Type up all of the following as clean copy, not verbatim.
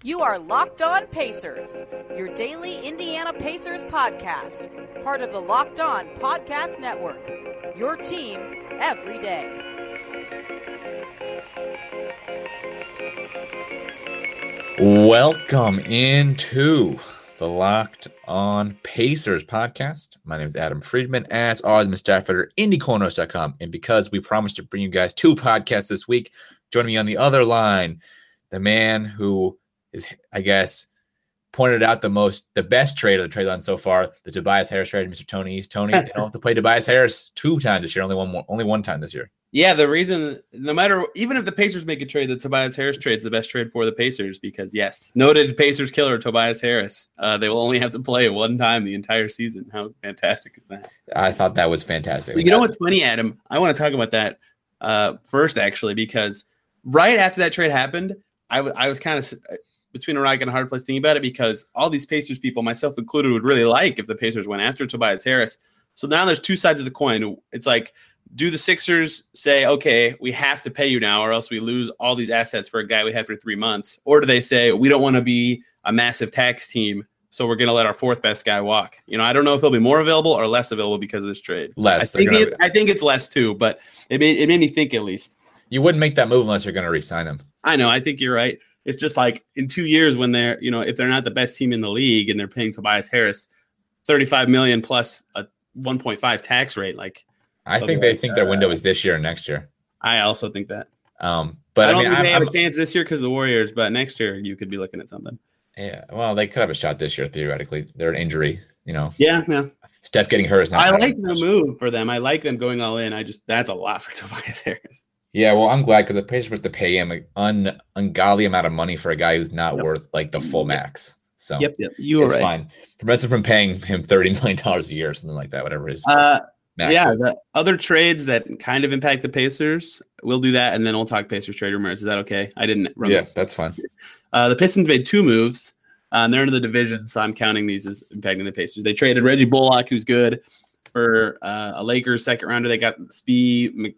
You are Locked On Pacers, your daily Indiana Pacers podcast, part of the Locked On Podcast Network, your team every day. Welcome into the Locked On Pacers podcast. My name is Adam Friedman. As always, Mr. Stafford, IndyCorners.com. And because we promised to bring you guys two podcasts this week, joining me on the other line, the man who is, I guess, pointed out the best trade of the trade line so far, the Tobias Harris trade, Mr. Tony East. Tony, they don't have to play Tobias Harris two times this year, only one time this year. Yeah, the reason, even if the Pacers make a trade, the Tobias Harris trade is the best trade for the Pacers because, yes, noted Pacers killer Tobias Harris. They will only have to play one time the entire season. How fantastic is that? I thought that was fantastic. You know what's funny, Adam? I want to talk about that first, actually, because right after that trade happened, I was kind of between a rock and a hard place thinking about it because all these Pacers people, myself included, would really like if the Pacers went after Tobias Harris. So now there's two sides of the coin. It's like, do the Sixers say, okay, we have to pay you now or else we lose all these assets for a guy we had for 3 months? Or do they say, we don't want to be a massive tax team, so we're going to let our fourth best guy walk? You know, I don't know if he'll be more available or less available because of this trade. Less. I think it's less too, but it made me think at least. You wouldn't make that move unless you're going to re-sign him. I know. I think you're right. It's just like in 2 years when they're, you know, if they're not the best team in the league and they're paying Tobias Harris $35 million plus a 1.5 tax rate, like I think they think their window is this year and next year. I also think that. But I don't think they have a chance this year because of the Warriors, but next year you could be looking at something. Yeah, well, they could have a shot this year theoretically. They're an injury, you know. Yeah. Steph getting hurt is not. I like the move for them. I like them going all in. That's a lot for Tobias Harris. Yeah, well, I'm glad because the Pacers were to pay him an ungodly amount of money for a guy who's not worth like the full max. So yep, you were right. Fine. Prevents him from paying him $30 million a year or something like that, whatever it is. The other trades that kind of impact the Pacers, we'll do that, and then we'll talk Pacers trade rumors. Is that okay? I didn't run. Yeah, that's fine. The Pistons made 2 moves. They're in the division, so I'm counting these as impacting the Pacers. They traded Reggie Bullock, who's good, for a Lakers second rounder. They got Mikhailiuk,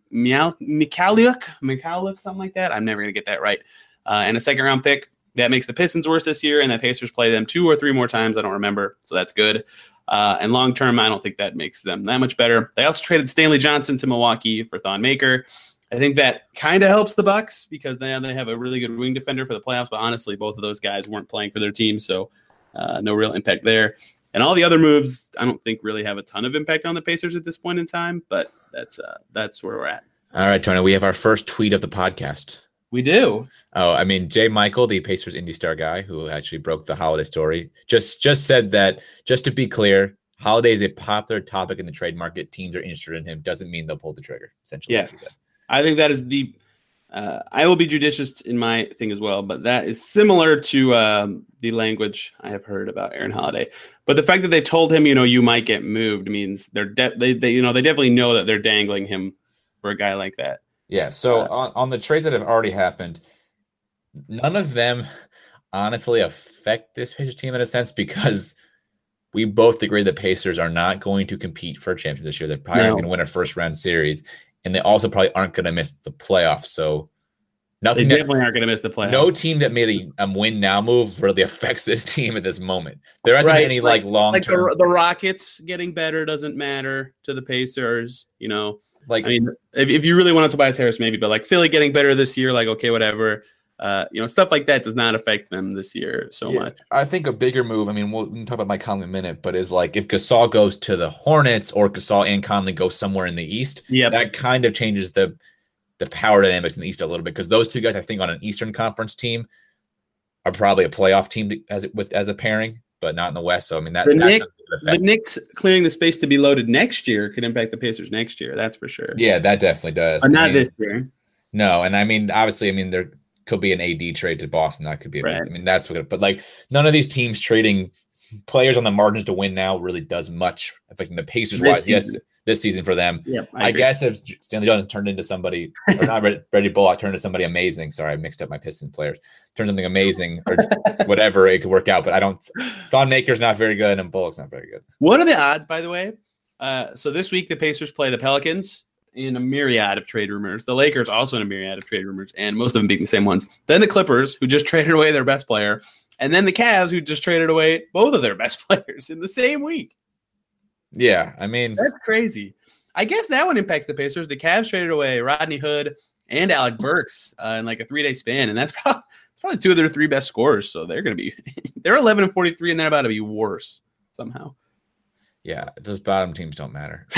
something like that. I'm never going to get that right. And a second round pick. That makes the Pistons worse this year, and the Pacers play them 2 or 3 more times. I don't remember, so that's good. And long term, I don't think that makes them that much better. They also traded Stanley Johnson to Milwaukee for Thon Maker. I think that kind of helps the Bucks because they have a really good wing defender for the playoffs. But honestly, both of those guys weren't playing for their team, so no real impact there. And all the other moves, I don't think really have a ton of impact on the Pacers at this point in time. But that's where we're at. All right, Tony, we have our first tweet of the podcast. We do. Oh, I mean, Jay Michael, the Pacers Indy Star guy who actually broke the Holiday story, just said that, just to be clear, Holiday is a popular topic in the trade market. Teams are interested in him. Doesn't mean they'll pull the trigger, essentially. Yes. I think that is I will be judicious in my thing as well, but that is similar to the language I have heard about Aaron Holiday. But the fact that they told him, you might get moved means they definitely know that they're dangling him for a guy like that. Yeah, so on the trades that have already happened, none of them honestly affect this Pacers team in a sense because we both agree the Pacers are not going to compete for a championship this year. They're probably going to win a first-round series, and they also probably aren't going to miss the playoffs. So they definitely aren't going to miss the playoffs. No team that made a win-now move really affects this team at this moment. There isn't any long-term. Like the Rockets getting better doesn't matter to the Pacers, if you really want to Tobias Harris, maybe, but like Philly getting better this year, like, okay, whatever. Stuff like that does not affect them this year so much. I think a bigger move, we can talk about Mike Conley in a minute, but is like if Gasol goes to the Hornets or Gasol and Conley go somewhere in the East, that kind of changes the power dynamics in the East a little bit because those two guys, I think, on an Eastern Conference team are probably a playoff team as a pairing, but not in the West. So, the Knicks clearing the space to be loaded next year could impact the Pacers next year. That's for sure. Yeah, that definitely does. Or not this year. No, and obviously, there could be an AD trade to Boston. That could be. Right. That's what. But none of these teams trading players on the margins to win now really does much affecting the Pacers. This season for them. Yep, I guess if Stanley Johnson turned into somebody, or not Reggie Bullock turned into somebody amazing. Sorry, I mixed up my Pistons players. Turned something amazing or whatever, it could work out. But I don't. Thon Maker's not very good, and Bullock's not very good. What are the odds, by the way? So this week the Pacers play the Pelicans in a myriad of trade rumors. The Lakers also in a myriad of trade rumors, and most of them being the same ones. Then the Clippers, who just traded away their best player, and then the Cavs, who just traded away both of their best players in the same week. Yeah, I mean, that's crazy. I guess that one impacts the Pacers. The Cavs traded away Rodney Hood and Alec Burks in like a 3-day span, and that's probably two of their three best scorers. So they're going to be they're 11-43, and they're about to be worse somehow. Yeah, those bottom teams don't matter.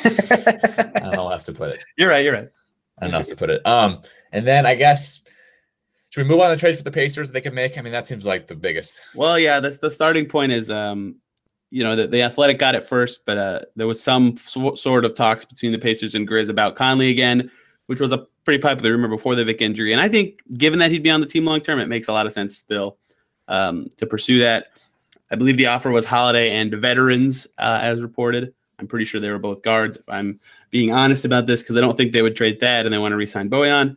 I don't know how else to put it. You're right. I don't know how else to put it. And then I guess should we move on to trades for the Pacers they can make? I mean, that seems like the biggest. Well, yeah, that's the starting point is the Athletic got it first, but there was some sort of talks between the Pacers and Grizz about Conley again, which was a pretty popular rumor before the Vic injury. And I think given that he'd be on the team long term, it makes a lot of sense still to pursue that. I believe the offer was Holiday and veterans, as reported. I'm pretty sure they were both guards, if I'm being honest about this, because I don't think they would trade that, and they want to re-sign Bojan.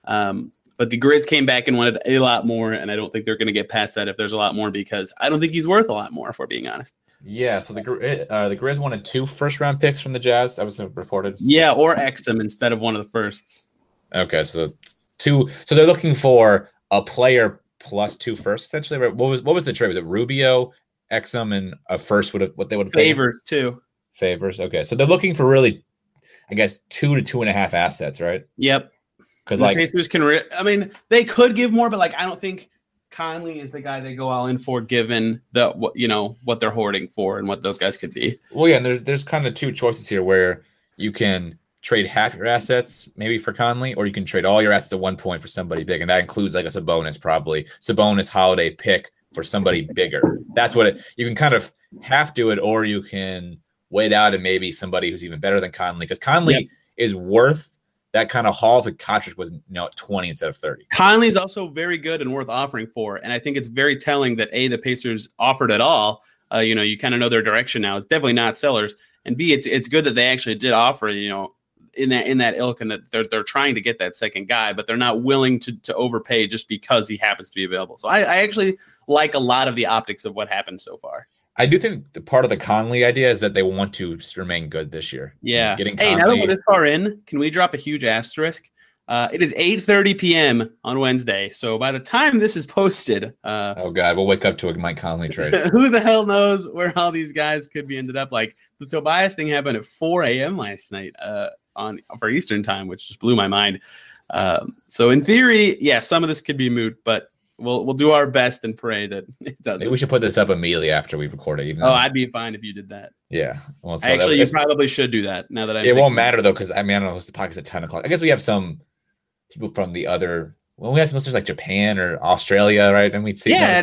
But the Grizz came back and wanted a lot more, and I don't think they're going to get past that if there's a lot more, because I don't think he's worth a lot more, if we're being honest. Yeah, so the Grizz wanted 2 first-round picks from the Jazz. That was reported. Yeah, or Exum instead of one of the firsts. Okay, so 2. So they're looking for a player plus 2 firsts, essentially. What was the trade? Was it Rubio, Exum, and a first? What they would have Favors too. Favors. Okay, so they're looking for really, I guess, 2 to 2.5 assets, right? Yep. Because the Pacers can. They could give more, but I don't think Conley is the guy they go all in for, given what they're hoarding for and what those guys could be. Well, yeah, and there's kind of 2 choices here where you can trade half your assets maybe for Conley, or you can trade all your assets at one point for somebody big, and that includes like a Sabonis, probably Sabonis Holiday pick for somebody bigger. That's what you can kind of half do it, or you can wait out and maybe somebody who's even better than Conley, because Conley is worth that kind of haul if the contract was 20 instead of 30. Conley is also very good and worth offering for, and I think it's very telling that A, the Pacers offered at all. You kind of know their direction now. It's definitely not sellers, and B, it's good that they actually did offer. In that ilk, and that they're trying to get that second guy, but they're not willing to overpay just because he happens to be available. So I actually like a lot of the optics of what happened so far. I do think the part of the Conley idea is that they want to remain good this year. Yeah. Getting Conley. Hey, now that we're this far in, can we drop a huge asterisk? It is 8:30 p.m. on Wednesday. So by the time this is posted, oh god, we'll wake up to a Mike Conley trade. Who the hell knows where all these guys could be ended up? Like the Tobias thing happened at 4 a.m. last night for Eastern time, which just blew my mind. So in theory, some of this could be moot, but we'll do our best and pray that it doesn't. Maybe we should put this up immediately after we record it. I'd be fine if you did that. Yeah. Well, so actually, you probably should do that now that it won't matter though, because I don't know. It's the podcast at 10 o'clock. I guess we have some people from the other. Well, we have some listeners like Japan or Australia, right? And we'd see. Yeah.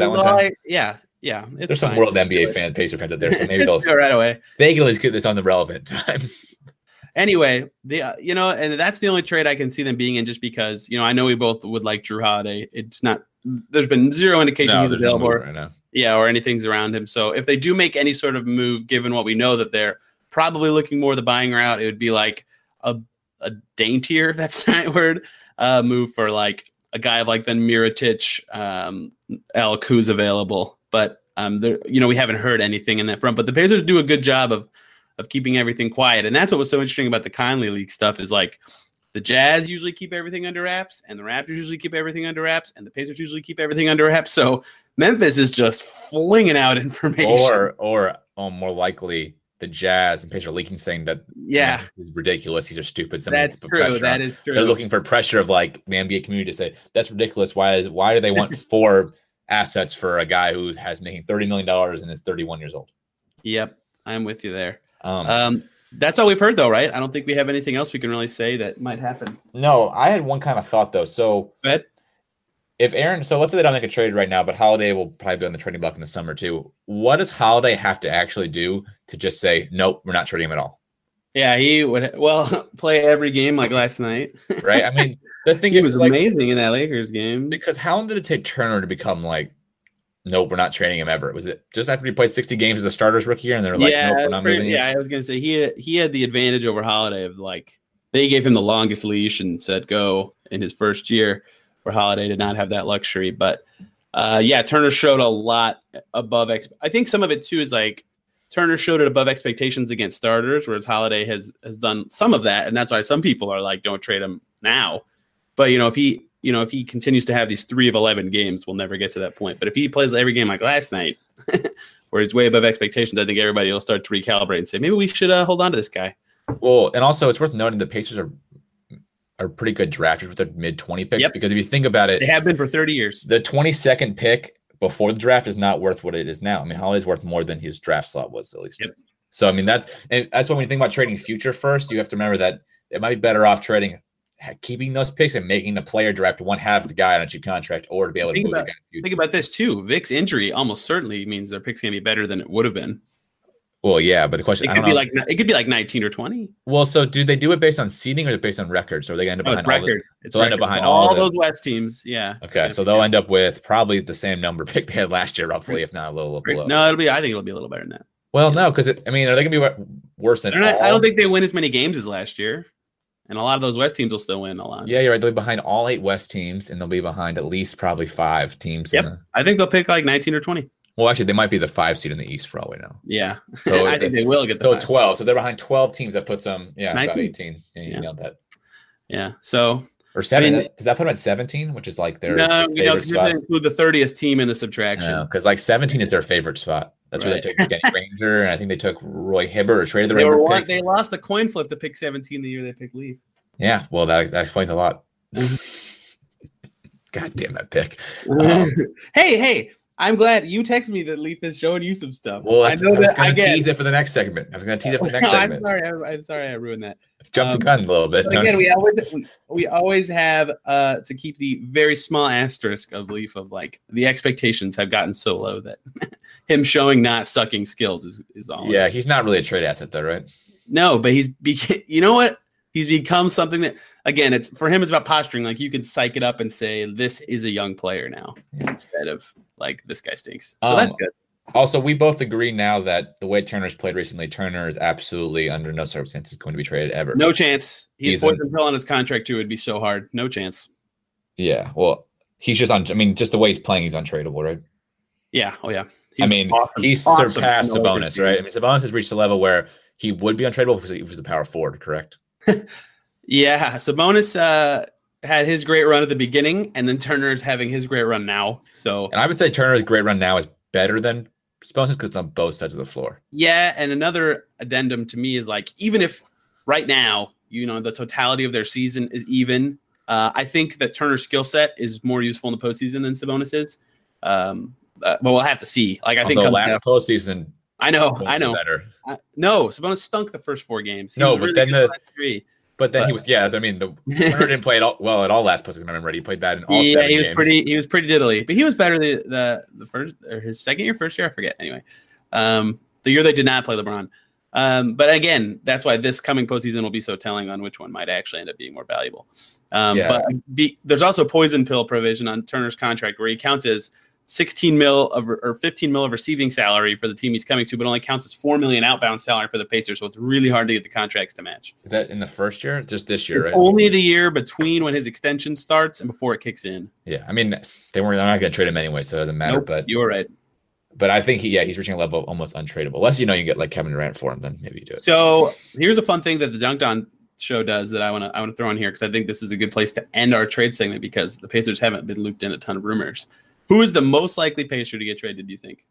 There's some world NBA fans, Pacer fans out there, so maybe they'll go right away. They can at least get this on the relevant time. Anyway, and that's the only trade I can see them being in, just because I know we both would like Drew Holiday. It's not. There's been zero indication he's available, right now. Or anything's around him. So if they do make any sort of move, given what we know that they're probably looking more the buying route, it would be like a daintier, if that's the right word, move for like a guy like then Mirotic, Elk, who's available. But we haven't heard anything in that front. But the Pacers do a good job of keeping everything quiet. And that's what was so interesting about the Conley league stuff is like the Jazz usually keep everything under wraps, and the Raptors usually keep everything under wraps, and the Pacers usually keep everything under wraps. So Memphis is just flinging out information. Or more likely the Jazz and Pacers are leaking saying that is ridiculous. These are stupid. That's true. That is true. They're looking for pressure of like the NBA community to say that's ridiculous. Why do they want 4 assets for a guy who has making $30 million and is 31 years old? Yep. I'm with you there. That's all we've heard, though, right? I don't think we have anything else we can really say that might happen. No, I had one kind of thought, though. So if Aaron, so let's say they don't make a trade right now, but Holiday will probably be on the trading block in the summer too. What does Holiday have to actually do to just say, nope, we're not trading him at all? Yeah, he would, play every game like last night. Right? I mean, the thing he was amazing in that Lakers game. Because how long did it take Turner to become like, nope, we're not trading him ever? Was it just after he played 60 games as a starter's rookie year and they're like, nope, we're not moving him? Yeah, I was going to say he had the advantage over Holiday of like they gave him the longest leash and said go in his first year, where Holiday did not have that luxury. But Turner showed a lot above. I think some of it too is like Turner showed it above expectations against starters, whereas Holiday has done some of that, and that's why some people are like, don't trade him now. But if he continues to have these 3 of 11 games, we'll never get to that point. But if he plays every game like last night, where he's way above expectations, I think everybody will start to recalibrate and say, maybe we should hold on to this guy. Well, and also it's worth noting the Pacers are pretty good drafters with their mid-20 picks, because if you think about it, they have been for 30 years. The 22nd pick before the draft is not worth what it is now. I mean, Holiday's worth more than his draft slot was, at least. Yep. So, I mean, that's when you think about trading future first, you have to remember that it might be better off keeping those picks and making the player draft one half the guy on a cheap contract, or to be able to move the guy. Think about this too. Vic's injury almost certainly means their picks can be better than it would have been. Well, yeah, but the question it could be like 19 or 20. Well, so do they do it based on seeding or based on records? Or are they going to end up behind end up behind all those West teams? Yeah. Okay, so they'll end up with probably the same number pick they had last year, roughly, if not a little below. No, I think it'll be a little better than that. Well, no, because are they going to be worse than? I don't think they win as many games as last year, and a lot of those West teams will still win a lot. Yeah, you're right. They'll be behind all 8 West teams, and they'll be behind at least probably 5 teams. Yep. I think they'll pick like 19 or 20. Well, actually, they might be the 5 seed in the East for all we know. Yeah, so I think they will get the 12. So they're behind 12 teams. That puts them, about 18. Yeah, you nailed that. Yeah. So or 7. Does that put them at 17, which is like their favorite spot? They include the 30th team in the subtraction. Because like 17 is their favorite spot. That's where they took Kenny Ranger, and I think they took Roy Hibbert or traded the Ranger pick. They lost the coin flip to pick 17 the year they picked Leaf. Yeah, well, that explains a lot. God damn that pick. Hey. I'm glad you texted me that Leaf is showing you some stuff. Well, I was going to tease it for the next segment. I'm sorry I ruined that. Jumped the gun a little bit. Again, we always have to keep the very small asterisk of Leaf of like the expectations have gotten so low that him showing not sucking skills is all. Yeah, he's not really a trade asset though, right? No, but you know what? He's become something that, again, it's for him, it's about posturing. Like you can psych it up and say, this is a young player now, instead of like, this guy stinks. So that's good. Also, we both agree now that the way Turner's played recently, Turner is absolutely under no circumstances going to be traded ever. No chance. He's poison pill on his contract too. It'd be so hard. No chance. Yeah. Well, he's just just the way he's playing, he's untradeable, right? Yeah. Oh yeah. He's surpassed Sabonis, right? I mean, Sabonis has reached a level where he would be untradeable because he was a power forward, correct? Yeah, Sabonis had his great run at the beginning, and then Turner's having his great run now. And I would say Turner's great run now is better than Sabonis because it's on both sides of the floor. Yeah, and another addendum to me is like, even if right now, the totality of their season is even, I think that Turner's skill set is more useful in the postseason than Sabonis is. But we'll have to see. Like I think the last postseason. I know. No, Sabonis stunk the first 4 games. He he was. Yeah, I mean, the Turner didn't play at all last postseason. I remember he played bad in all 7 games. He was pretty diddly, but he was better the first or his first year. I forget. Anyway, the year they did not play LeBron. But again, that's why this coming postseason will be so telling on which one might actually end up being more valuable. But there's also poison pill provision on Turner's contract where he counts as 16 mil or 15 mil of receiving salary for the team he's coming to, but only counts as 4 million outbound salary for the Pacers. So it's really hard to get the contracts to match. Is that in the first year? Just this year, right? Only the year between when his extension starts and before it kicks in. Yeah. I mean, they're not going to trade him anyway, so it doesn't matter. Nope, but you're right. But I think he's reaching a level of almost untradeable. Unless you get like Kevin Durant for him, then maybe you do it. So here's a fun thing that the Dunked On show does that I want to throw in here because I think this is a good place to end our trade segment because the Pacers haven't been looped in a ton of rumors. Who is the most likely Pacer to get traded, do you think?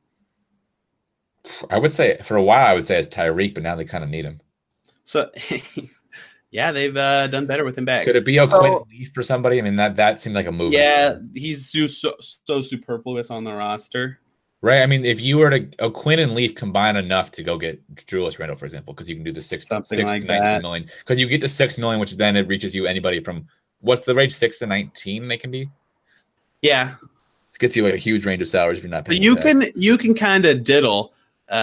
I would say for a while, it's Tyreek, but now they kind of need him. So, yeah, they've done better with him back. Could it be O'Quinn Leaf for somebody? I mean, that seemed like a move. Yeah, he's so superfluous on the roster. Right. I mean, if you were to O'Quinn and Leaf combine enough to go get Julius Randle, for example, because you can do the 6 to 19 million, because you get to 6 million, which then it reaches you anybody from what's the range 6 to 19 they can be. Yeah. It gets you like a huge range of salaries if you're not paying. You can kind of diddle,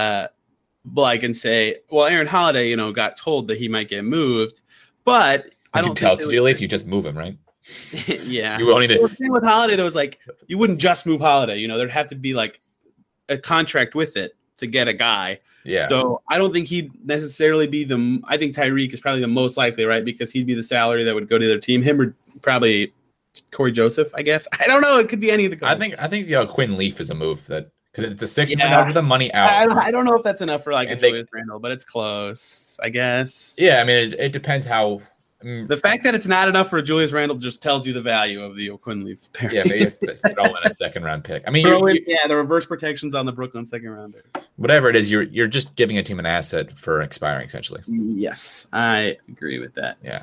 like and say, well, Aaron Holiday, got told that he might get moved, but I don't tell Julius you just move him, right? Yeah. You only need the thing with Holiday that was like you wouldn't just move Holiday. There'd have to be like a contract with it to get a guy. Yeah. So I don't think he'd necessarily be I think Tyreek is probably the most likely, right? Because he'd be the salary that would go to their team. Him or probably Corey Joseph, I guess. I don't know. It could be any of the. I think Quinn Leaf is a move that because it's a $6 million worth of money out. I don't know if that's enough for like And a Julius Randle, but it's close, I guess. Yeah, I mean, it depends how. The fact that it's not enough for Julius Randle just tells you the value of the O'Quinn-Leaf pair. Yeah, maybe throw in a second-round pick. I mean, the reverse protections on the Brooklyn second-rounder. Whatever it is, you're just giving a team an asset for expiring, essentially. Yes, I agree with that. Yeah.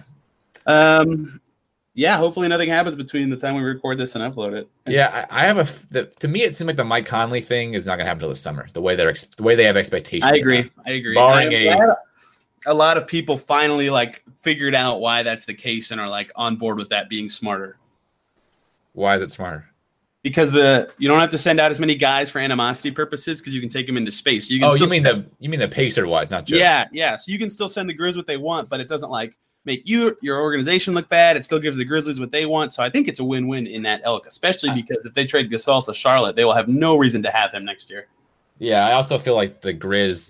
Yeah, hopefully nothing happens between the time we record this and upload it. Yeah, I have to me, it seems like the Mike Conley thing is not going to happen until the summer. The way they have expectations. I agree. Barring a lot of people finally like figured out why that's the case and are like on board with that being smarter. Why is it smarter? Because you don't have to send out as many guys for animosity purposes because you can take them into space. You mean the Pacer wise, not just yeah. So you can still send the Grizz what they want, but it doesn't like make your organization look bad. It still gives the Grizzlies what they want. So I think it's a win-win in that elk, especially because if they trade Gasol to Charlotte, they will have no reason to have him next year. Yeah, I also feel like the Grizz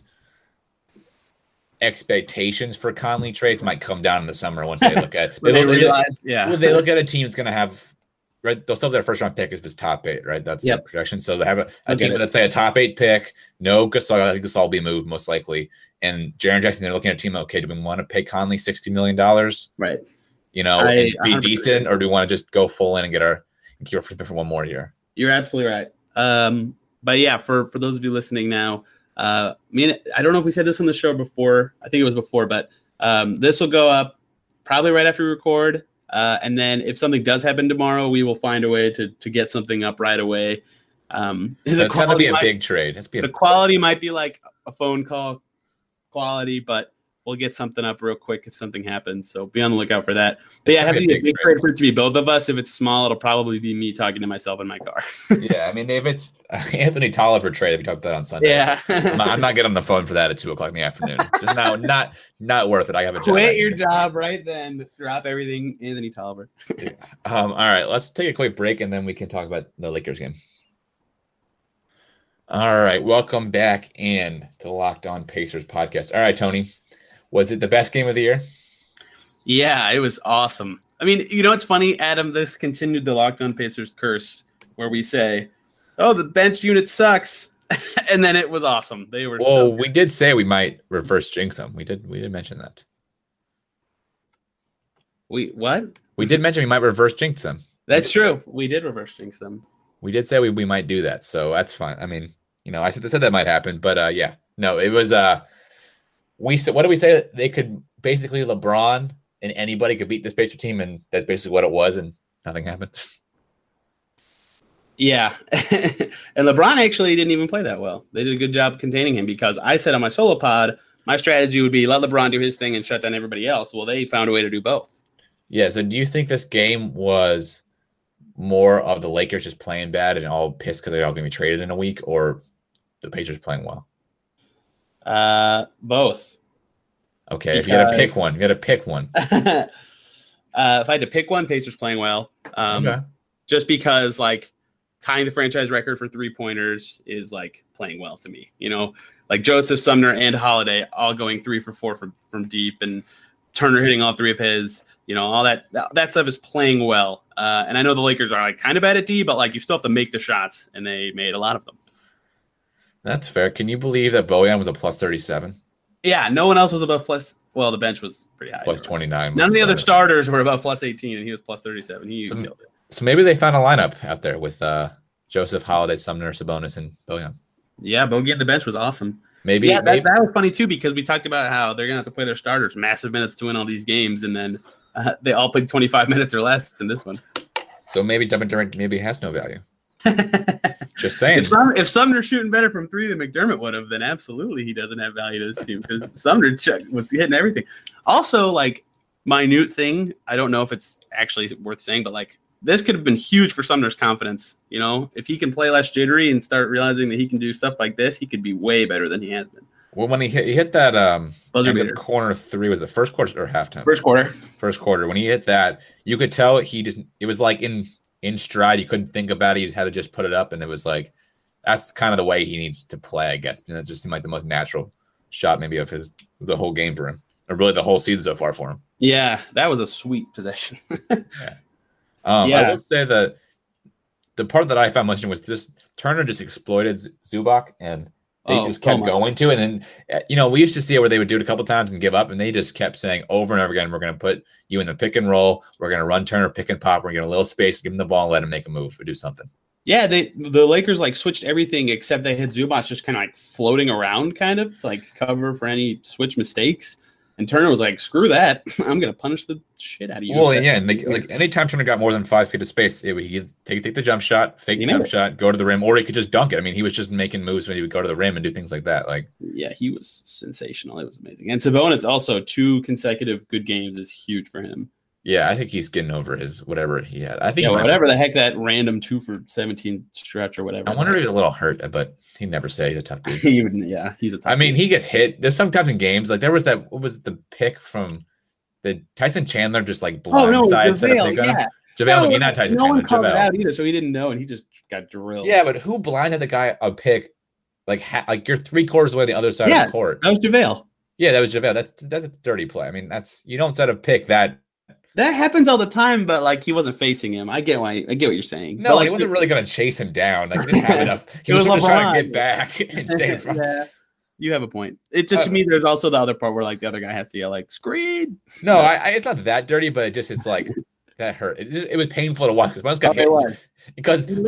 expectations for Conley trades might come down in the summer once they look at they look at a team that's going to have right. They'll still have their first round pick if it's top 8, right? That's the projection. So they have a team with, let's say, a top 8 pick. No Gasol. I think Gasol will be moved most likely. And Jaren Jackson, they're looking at a team. Okay, do we want to pay Conley $60 million? Right. And be decent, or do we want to just go full in and keep our first pick for one more year? You're absolutely right. But yeah, for those of you listening now. I don't know if we said this on the show before. I think it was before, but this will go up probably right after we record. And then if something does happen tomorrow, we will find a way to get something up right away. It's going to be a big trade. The quality might be like a phone call quality, but we'll get something up real quick if something happens. So be on the lookout for that. But yeah, it has to be a big trade for it to be both of us. If it's small, it'll probably be me talking to myself in my car. Yeah, I mean, if it's Anthony Tolliver trade, we talked about that on Sunday. Yeah, I'm not getting on the phone for that at 2:00 in the afternoon. Just not worth it. I have a job. Quit your job right then. Drop everything, Anthony Tolliver. Yeah. All right, let's take a quick break and then we can talk about the Lakers game. All right, welcome back in to the Locked On Pacers podcast. All right, Tony. Was it the best game of the year? Yeah, it was awesome. I mean, it's funny, Adam, this continued the Locked On Pacers curse where we say, oh, the bench unit sucks. And then it was awesome. They were we did say we might reverse jinx them. We did mention that. What? We did mention we might reverse jinx them. That's true. We did reverse jinx them. We did say we might do that. So that's fine. I mean, I said that might happen, but yeah. No, it was what do we say? They could basically LeBron and anybody could beat this Pacer team, and that's basically what it was, and nothing happened. Yeah. And LeBron actually didn't even play that well. They did a good job containing him because I said on my solo pod, my strategy would be let LeBron do his thing and shut down everybody else. Well, they found a way to do both. Yeah, so do you think this game was more of the Lakers just playing bad and all pissed because they're all going to be traded in a week, or the Pacers playing well? Both. Okay, if you got to pick one, if I had to pick one, Pacers playing well. Okay. Just because like tying the franchise record for 3-pointers is like playing well to me. Like Joseph, Sumner, and Holiday all going 3 for 4 from deep, and Turner hitting all 3 of his. All that stuff is playing well. And I know the Lakers are like kind of bad at D, but like you still have to make the shots, and they made a lot of them. That's fair. Can you believe that Bojan was a plus 37? Yeah, no one else was above plus. Well, the bench was pretty high. Plus 29. None of the other starters were above plus 18, and he was plus 37. He killed it. So maybe they found a lineup out there with Joseph, Holiday, Sumner, Sabonis, and Bojan. Yeah, Bojan on the bench was awesome. Maybe. That was funny too because we talked about how they're gonna have to play their starters massive minutes to win all these games, and then they all played 25 minutes or less in this one. So maybe Devin Durant maybe has no value. Just saying. If Sumner's shooting better from 3 than McDermott would have, then absolutely he doesn't have value to this team because Sumner was hitting everything. Also, like, minute thing, I don't know if it's actually worth saying, but like this could have been huge for Sumner's confidence. If he can play less jittery and start realizing that he can do stuff like this, he could be way better than he has been. Well, when he hit that corner 3, was it first quarter or halftime? First quarter. When he hit that, you could tell it was like in stride. You couldn't think about it. You had to just put it up, and it was like that's kind of the way he needs to play, I guess. It just seemed like the most natural shot maybe of the whole game for him, or really the whole season so far for him. Yeah, that was a sweet possession. I will say that the part that I found most interesting was just Turner just exploited Zubac, and they just kept going to it. And we used to see it where they would do it a couple times and give up, and they just kept saying over and over again, "We're going to put you in the pick and roll. We're going to run Turner pick and pop. We're going to get a little space, give him the ball, and let him make a move or do something." Yeah, the Lakers like switched everything except they had Zubac just kind of like floating around, kind of to like cover for any switch mistakes. And Turner was like, "Screw that! I'm gonna punish the shit out of you." Well, yeah, and like anytime Turner got more than 5 feet of space, he'd take the jump shot, fake the jump shot, go to the rim, or he could just dunk it. I mean, he was just making moves when he would go to the rim and do things like that. Like, yeah, he was sensational. It was amazing. And Sabonis also 2 consecutive good games is huge for him. Yeah, I think he's getting over his whatever he had. I think whatever the heck that random 2 for 17 stretch or whatever. I wonder if he's a little hurt, but he never say he's a tough dude. He's a tough I mean, he gets hit. There's sometimes in games like there was that. What was the pick from the Tyson Chandler just like blindside set a pick on him? JaVale McGee, not Tyson Chandler. No one called it out either, so he didn't know, and he just got drilled. Yeah, but who blinded the guy a pick like you're 3/4 away the other side of the court? That was JaVale. Yeah, that was JaVale. That's a dirty play. I mean, you don't set a pick that. That happens all the time, but like he wasn't facing him. I get what you're saying. No, like, he wasn't really going to chase him down. Like he didn't have enough. He was just trying to get back and stay in front. Yeah, you have a point. It's just to me. There's also the other part where like the other guy has to yell like screen. No, it's not that dirty, but it's like that hurt. It was painful to watch because Miles got hit because he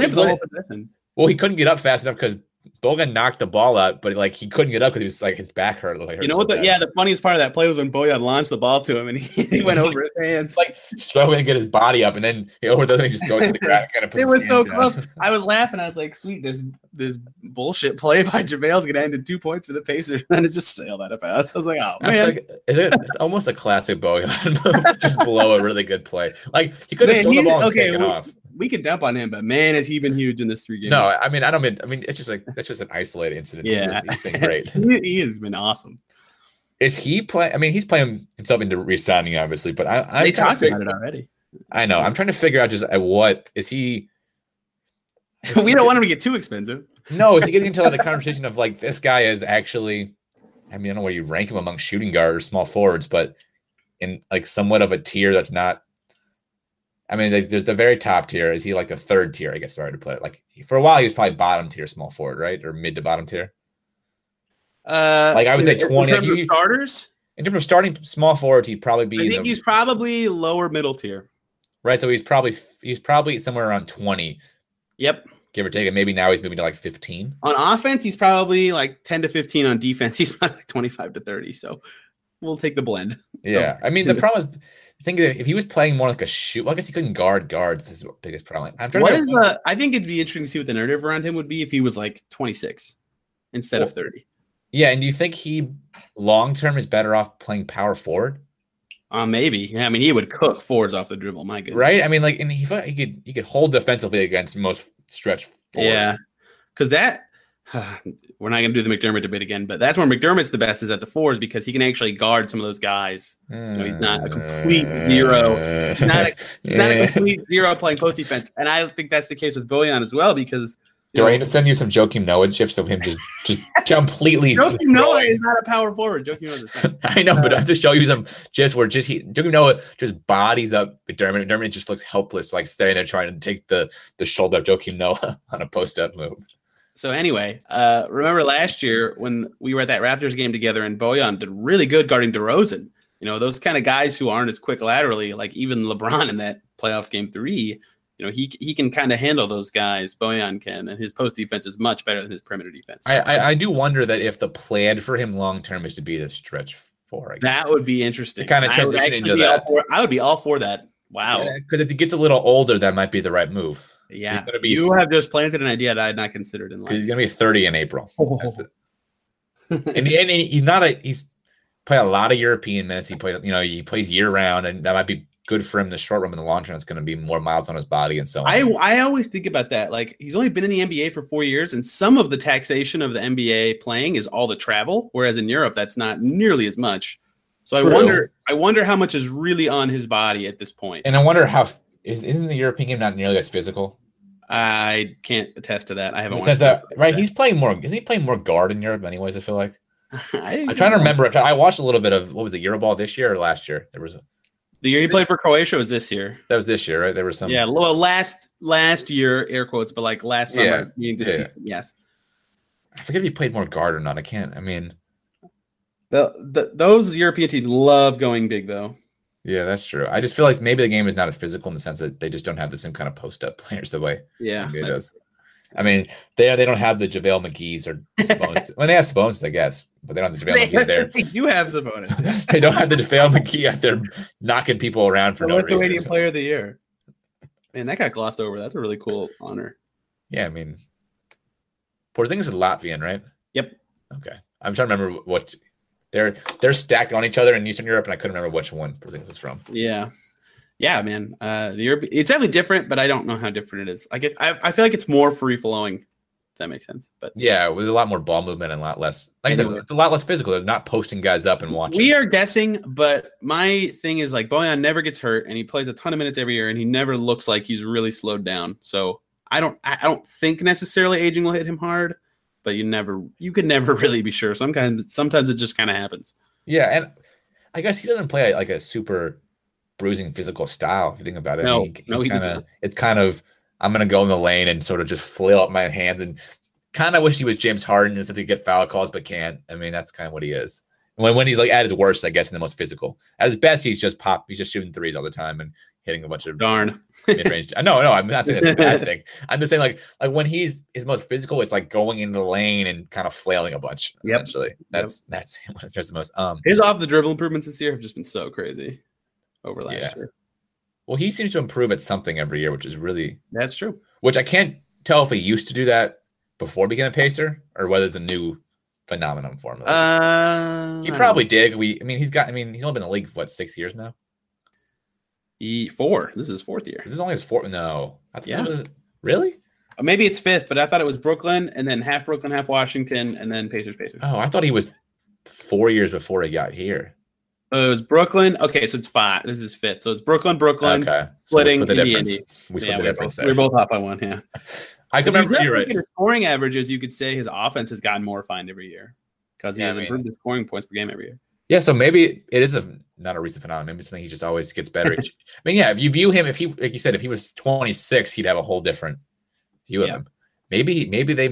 couldn't get up fast enough because Bojan knocked the ball out, but like he couldn't get up because he was like his back hurt. Like, you know what? The funniest part of that play was when Bojan launched the ball to him and he went over his hands, like struggling to get his body up, and then over the thing just goes to the ground. And kind of puts it was so close. I was laughing. I was like, "Sweet, this bullshit play by JaVale's gonna end in 2 points for the Pacers," and it just sailed out of bounds. I was like, "Oh man!" It's almost a classic Bojan move. Just blow a really good play. Like he could have stolen the ball and taken off. We can dump on him, but man, has he been huge in this 3 games? No, I mean, it's just like that's just an isolated incident. Yeah, he's been great. He has been awesome. Is he play? I mean, he's playing himself into re-signing, obviously, but they talked about it already. I know. I'm trying to figure out just what is he. We don't want him to get too expensive. No, is he getting into like the conversation of like this guy is actually? I mean, I don't know where you rank him among shooting guards or small forwards, but in like somewhat of a tier that's not. I mean, there's the very top tier. Is he like the 3rd tier? I guess sorry to put it. Like for a while, he was probably bottom tier small forward, right, or mid to bottom tier. Like I would say 20. In terms of starters, in terms of starting small forwards, he'd probably be. I think he's probably lower middle tier. Right, so he's probably somewhere around 20. Yep, give or take. And maybe now he's moving to like 15. On offense, he's probably like 10 to 15. On defense, he's probably like 25 to 30. So we'll take the blend. Yeah, I mean the problem. I think that if he was playing more like a shoot, well, I guess he couldn't guards. This is the biggest problem. I think it'd be interesting to see what the narrative around him would be if he was like 26 instead of 30. Yeah, and do you think he long term is better off playing power forward? Maybe. Yeah, I mean, he would cook forwards off the dribble. My goodness. Right? I mean, like, and he could hold defensively against most stretch forwards. Yeah, because that. We're not going to do the McDermott debate again, but that's where McDermott's the best is at the 4s because he can actually guard some of those guys. He's not a complete zero. He's not a complete zero playing post defense, and I think that's the case with Bojan as well because. Do I need to send you some Joakim Noah gifs of him just completely? Joakim Noah is not a power forward. Joakim Noah is a I know, but I have to show you some gifs where Joakim Noah just bodies up McDermott. McDermott just looks helpless, like standing there trying to take the shoulder of Joakim Noah on a post up move. So anyway, remember last year when we were at that Raptors game together and Bojan did really good guarding DeRozan. You know, those kind of guys who aren't as quick laterally, like even LeBron in that playoffs game 3, you know, he can kind of handle those guys. Bojan can, and his post defense is much better than his perimeter defense. I do wonder that if the plan for him long term is to be the stretch 4, I guess. That would be interesting. To kind of transition into that. I would be all for that. Wow. Because if he gets a little older, that might be the right move. Yeah, you have just planted an idea that I had not considered in life. Because he's going to be 30 in April. And he's played a lot of European minutes. He plays year round, and that might be good for him in the short run. In the long term, it's going to be more miles on his body and so on. I always think about that. Like he's only been in the NBA for 4 years, and some of the taxation of the NBA playing is all the travel, whereas in Europe that's not nearly as much. So True. I wonder how much is really on his body at this point. And I wonder how. Isn't the European game not nearly as physical? I can't attest to that. I haven't watched that. Right, he's playing more. Isn't he playing more guard in Europe, anyways? I feel like. I'm trying to remember. I watched a little bit of what was it, Euroball this year or last year? There was The year he played for Croatia was this year. That was this year, right? There was some. Yeah, well, last year, air quotes, but like last summer, meaning this season. Yes. I forget if he played more guard or not. I can't. I mean, those European teams love going big, though. Yeah, that's true. I just feel like maybe the game is not as physical in the sense that they just don't have the same kind of post-up players the way NBA does. I mean, they don't have the JaVale McGee's or Sabonis. Well, they have Sabonis, I guess, but they don't have the JaVale McGee there. You have Sabonis. Yeah. They don't have the JaVale McGee out there knocking people around for no reason. Lithuanian Player of the Year. Man, that got glossed over. That's a really cool honor. Yeah, I mean, Porzingis is Latvian, right? Yep. Okay, I'm trying to remember what they're stacked on each other in Eastern Europe, and I couldn't remember which one Porzingis was from. Yeah, man. It's definitely different, but I don't know how different it is. Like, I feel like it's more free flowing. If that makes sense. But yeah, with a lot more ball movement and a lot less. Like I said, it's a lot less physical. They're not posting guys up and watching. We are guessing, but my thing is like Bojan never gets hurt, and he plays a ton of minutes every year, and he never looks like he's really slowed down. So I don't think necessarily aging will hit him hard, but you could never really be sure. Sometimes it just kind of happens. Yeah, and I guess he doesn't play like a super bruising physical style, if you think about it. No, he doesn't. It's kind of, I'm going to go in the lane and sort of just flail up my hands, and kind of wish he was James Harden and to get foul calls, but can't. I mean, that's kind of what he is. When he's like at his worst, I guess, in the most physical. At his best, he's just shooting threes all the time and hitting a bunch of mid-range. No, I'm not saying that's a bad thing. I'm just saying like when he's his most physical, it's like going into the lane and kind of flailing a bunch. Essentially, that's him when it's the most. His off the dribble improvements this year have just been so crazy over last year. Well, he seems to improve at something every year, which is really that's true. Which I can't tell if he used to do that before becoming a Pacer or whether it's a new phenomenon for him. He probably did. He's only been in the league for 6 years now. 4. This is his 4th year. This is only his 4th. No, I thought it was, really? Maybe it's 5th, but I thought it was Brooklyn and then half Brooklyn, half Washington, and then Pacers. Oh, I thought he was 4 years before he got here. It was Brooklyn. Okay, so it's 5. This is 5th. So it's Brooklyn. Okay, splitting the difference. We split the difference there. We're both up by 1. Yeah. I can remember. You're right. His scoring averages, you could say his offense has gotten more refined every year because he has improved his scoring points per game every year. Yeah, so maybe it is not a recent phenomenon. Maybe something he just always gets better. I mean, yeah, if you view him, like you said, if he was 26, he'd have a whole different view of him. Maybe they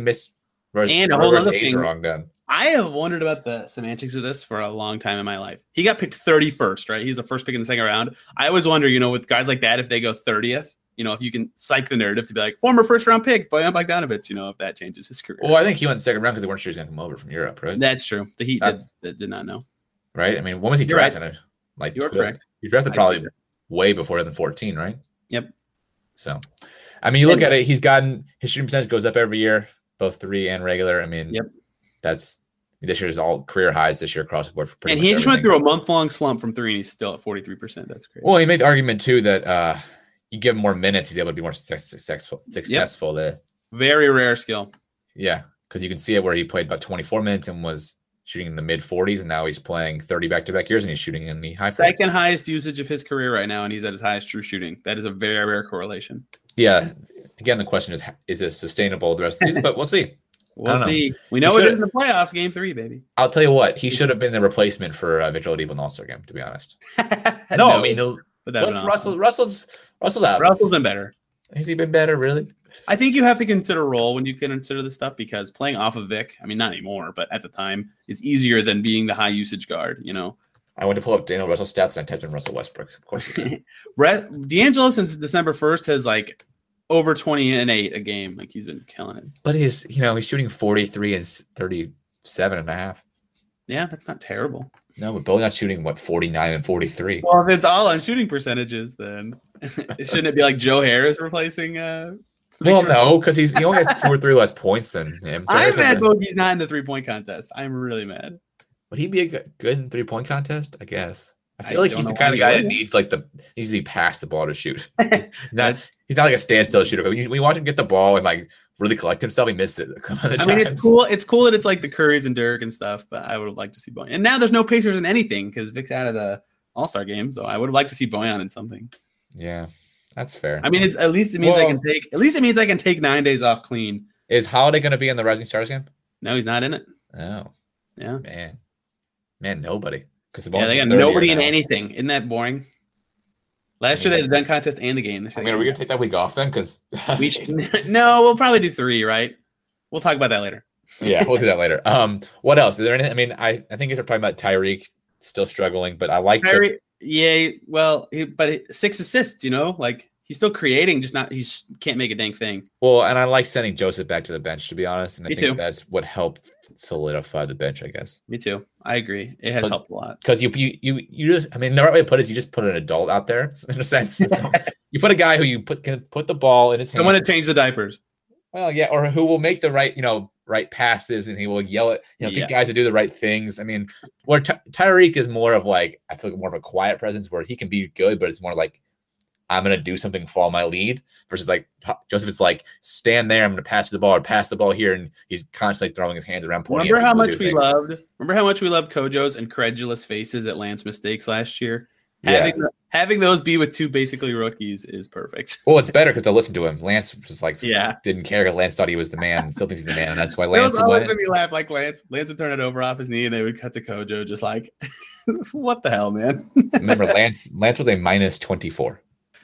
and a whole other age thing. Wrong then. I have wondered about the semantics of this for a long time in my life. He got picked 31st, right? He's the first pick in the second round. I always wonder, with guys like that, if they go 30th, if you can psych the narrative to be like former first round pick, Bojan Bogdanovic, if that changes his career. Well, I think he went second round because they weren't sure he was going to come over from Europe, right? That's true. The Heat did not know. Right? I mean, when was he drafted? Right. Like, you're correct. He drafted probably way before than 14, right? Yep. So, I mean, you look at it, his shooting percentage goes up every year, both 3 and regular. I mean, this year's all career highs this year across the board for pretty much he just everything. went through a month-long slump from 3, and he's still at 43%. That's crazy. Well, he made the argument, too, that you give him more minutes, he's able to be more successful there. Very rare skill. Yeah, because you can see it where he played about 24 minutes and was shooting in the mid-40s, and now he's playing 30 back-to-back years, and he's shooting in the high 40s. Second highest usage of his career right now, and he's at his highest true shooting. That is a very rare correlation. Yeah. Again, the question is it sustainable the rest of the season? But we'll see. We'll see. We know it is in the playoffs, Game 3, baby. I'll tell you what. He should have been the replacement for Victor Oladipo in the All-Star game, to be honest. I mean, Russell's out. Russell's been better. Has he been better, really? I think you have to consider role when you consider this stuff because playing off of Vic, I mean, not anymore, but at the time, is easier than being the high-usage guard, I went to pull up Daniel Russell's stats, and I typed in Russell Westbrook. Of course. D'Angelo, since December 1st, has, over 20 and 8 a game. He's been killing it. But he's shooting 43 and 37.5. Yeah, that's not terrible. No, but Bojan's shooting 49 and 43. Well, if it's all on shooting percentages, then shouldn't it be like Joe Harris replacing? Well, no, because he only has 2 or 3 less points than him. I'm mad Bogey's not in the 3-point contest. I'm really mad. Would he be a good 3-point contest? I guess. I feel like he's the kind of guy that needs to be passed the ball to shoot. He's not like a standstill shooter. When you watch him get the ball and really collect himself, he misses it a couple of times. I mean, it's cool. It's cool that it's like the Currys and Dirk and stuff, but I would have liked to see Bojan. And now there's no Pacers in anything because Vic's out of the All-Star game, so I would have liked to see Bojan in something. Yeah, that's fair. I mean, at least it means I can take 9 days off clean. Is Holiday going to be in the Rising Stars game? No, he's not in it. Oh, yeah, man, nobody. They got nobody in anything. Isn't that boring? Last year they had the dunk contest and the game. I mean, are we gonna take that week off then? Because we should, no, we'll probably do 3, right? We'll talk about that later. Yeah, we'll do that later. What else? Is there anything? I mean, I think you're talking about Tyreek still struggling, but I like Tyreek. Yeah, well, but 6 assists. Like he's still creating, just not. Can't make a dang thing. Well, and I like sending Joseph back to the bench, to be honest, and I Me think too. that's what helped solidify the bench, I guess. Me too. I agree. It has helped a lot. Because you just, I mean, the right way to put it is you just put an adult out there in a sense. You put a guy who can put the ball in his hand. Someone to change the diapers. Well, yeah, or who will make the right passes, and he will yell at get guys to do the right things. I mean, where Tyreek is more of like, I feel like more of a quiet presence where he can be good, but it's more like, I'm going to do something, follow my lead, versus like Joseph is like, stand there, I'm going to pass the ball or pass the ball here, and he's constantly throwing his hands around. Remember how much we loved Kojo's incredulous faces at Lance mistakes last year? Yeah. Having those be with 2 basically rookies is perfect. Well, it's better because they'll listen to him. Lance was like, yeah, didn't care because Lance thought he was the man, still thinks he's the man, and that's why Lance would always make me laugh. Like Lance would turn it over off his knee, and they would cut to Kojo, just like, what the hell, man? Remember, Lance was a minus 24.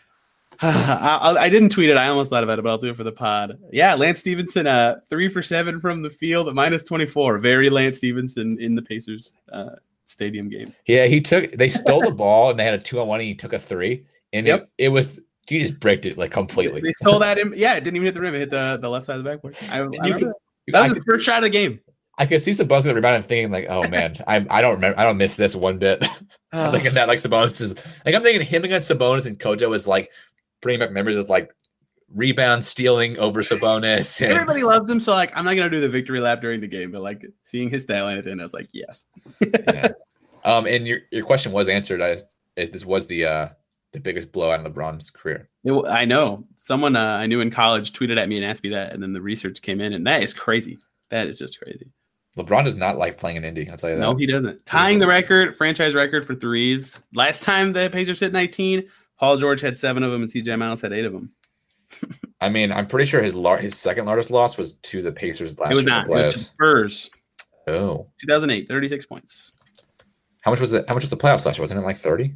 I didn't tweet it. I almost thought about it, but I'll do it for the pod. Yeah, Lance Stevenson, 3 for 7 from the field at minus 24. Very Lance Stevenson in the Pacers stadium game. Yeah, they stole the ball and they had a 2-on-1 and he took a 3. And it was, he just bricked it like completely. They stole that. It didn't even hit the rim. It hit the left side of the backboard. That was the first shot of the game. I could see Sabonis the rebound and thinking like, oh man, I don't miss this one bit. I'm thinking that like Sabonis is like, I'm thinking him against Sabonis and Kojo is like bringing back memories of like rebound stealing over Sabonis. And everybody loves him, so like I'm not gonna do the victory lap during the game, but like seeing his stat line at the end, I was like, yes. Yeah. And your question was answered. This was the biggest blowout in LeBron's career. I know. Someone I knew in college tweeted at me and asked me that, and then the research came in, and that is crazy. That is just crazy. LeBron does not like playing in Indy. I'll tell you that. No, he doesn't. Tying the franchise record for threes. Last time the Pacers hit 19, Paul George had 7 of them, and CJ Miles had 8 of them. I mean, I'm pretty sure his second largest loss was to the Pacers last year. It was not. It was to Spurs. Oh. 2008, 36 points. How much was the playoffs last year? Wasn't it like 30?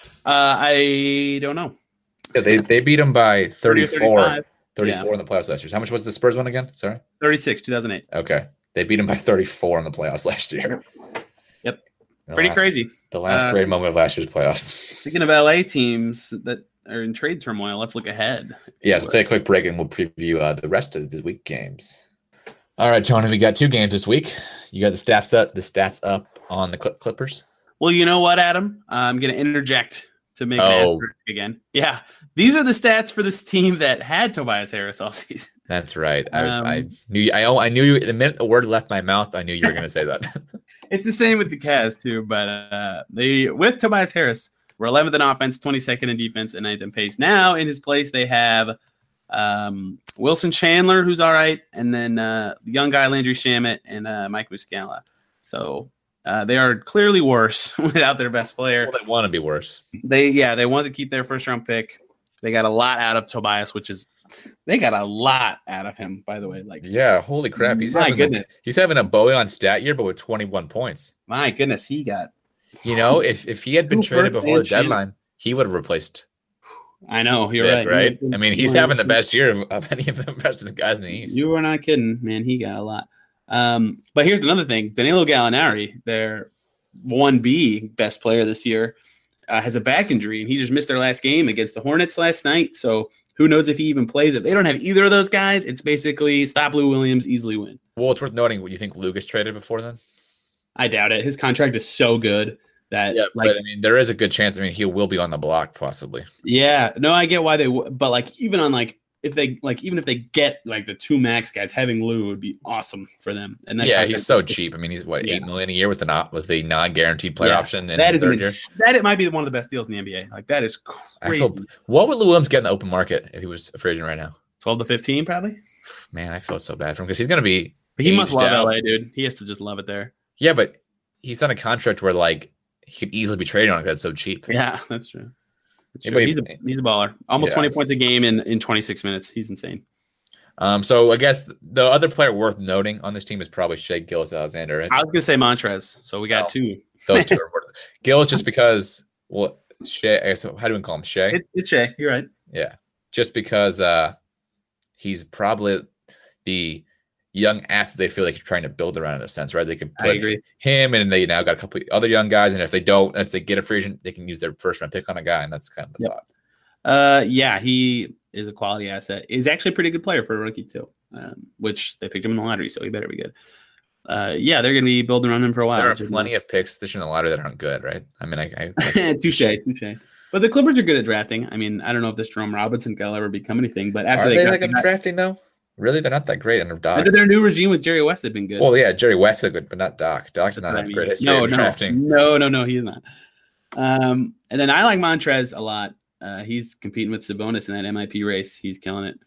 I don't know. Yeah, they beat them by 34. 34 in the playoffs last year. How much was the Spurs one again? Sorry? 36, 2008. Okay. They beat them by 34 in the playoffs last year. Yep. Pretty crazy. The last great moment of last year's playoffs. Speaking of LA teams that are in trade turmoil, let's look ahead. Yeah, let's take a quick break and we'll preview the rest of this week games. All right, Tony, we got 2 games this week. You got the stats up on the Clippers. Well, you know what, Adam? I'm going to interject to make an asterisk again. Yeah, these are the stats for this team that had Tobias Harris all season. That's right. I knew you. The minute the word left my mouth, I knew you were going to say that. It's the same with the Cavs too, but with Tobias Harris, we're 11th in offense, 22nd in defense, and 9th in pace. Now in his place, they have Wilson Chandler, who's all right, and then the young guy Landry Shamet and Mike Muscala. So they are clearly worse without their best player. Well, they want to be worse. They want to keep their first round pick. They got a lot out of Tobias, they got a lot out of him, by the way. Like, yeah, holy crap. He's having a Bojan stat year, but with 21 points. My goodness, he got. You know, if he had been traded before the deadline, he would have replaced. I know, you're right. Right? I mean, he's having the best year of any of the best of the guys in the East. You are not kidding, man. He got a lot. But here's another thing. Danilo Gallinari, their 1B best player this year, has a back injury, and he just missed their last game against the Hornets last night. So who knows if he even plays. If they don't have either of those guys, it's basically stop Lou Williams, easily win. Well, it's worth noting, what you think Lucas traded before then? I doubt it. His contract is so good that but I mean, there is a good chance. I mean, he will be on the block possibly. Yeah, no, I get why they would, but like even if they get like the 2 max guys, having Lou would be awesome for them. And he's so cheap. I mean, he's what, $8 million a year with a non-guaranteed player option. In that his third year. That it might be one of the best deals in the NBA. Like that is crazy. What would Lou Williams get in the open market if he was a free agent right now? 12 to 15, probably. Man, I feel so bad for him because he's going to be. But he must love LA, dude. He has to just love it there. Yeah, but he's on a contract where like he could easily be traded on it because it's so cheap. Yeah, that's true. He's a baller. Almost 20 points a game in 26 minutes. He's insane. So I guess the other player worth noting on this team is probably Shai Gilgeous-Alexander. Right? I was gonna say Montrez. So we got 2. Those 2 are worth it. Gillis just because, well, Shea. I guess, how do we call him? Shea? It's Shea. You're right. Yeah. Just because he's probably the young asset they feel like you're trying to build around in a sense, right? They can I agree. put him, and they now got a couple other young guys, and if they don't, if they get a free agent, they can use their first round pick on a guy, and that's kind of the thought. Yeah, he is a quality asset. He's actually a pretty good player for a rookie too, which they picked him in the lottery, so he better be good. Yeah, they're going to be building around him for a while. There are plenty of picks this year in the lottery that aren't good, right? I mean, touche. But the Clippers are good at drafting. I mean, I don't know if this Jerome Robinson guy will ever become anything, but after they like drafting though? Really, they're not that great under Doc. Under their new regime with Jerry West, they've been good. Well, yeah, Jerry West is good, but not Doc. Doc does not have great history of drafting. No, he is not. And then I like Montrez a lot. He's competing with Sabonis in that MIP race. He's killing it.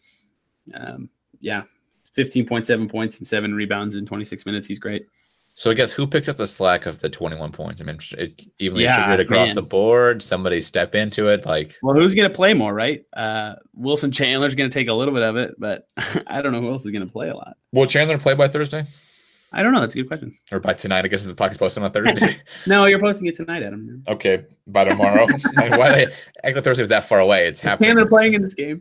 15.7 points and 7 rebounds in 26 minutes. He's great. So I guess who picks up the slack of the 21 points? I mean, evenly distributed across the board. Somebody step into it. Well, who's going to play more, right? Wilson Chandler's going to take a little bit of it, but I don't know who else is going to play a lot. Will Chandler play by Thursday? I don't know. That's a good question. Or by tonight, I guess, if the podcast posted on Thursday. No, you're posting it tonight, Adam. Okay, by tomorrow. Why actually Thursday was that far away? It's happening. Chandler playing in this game.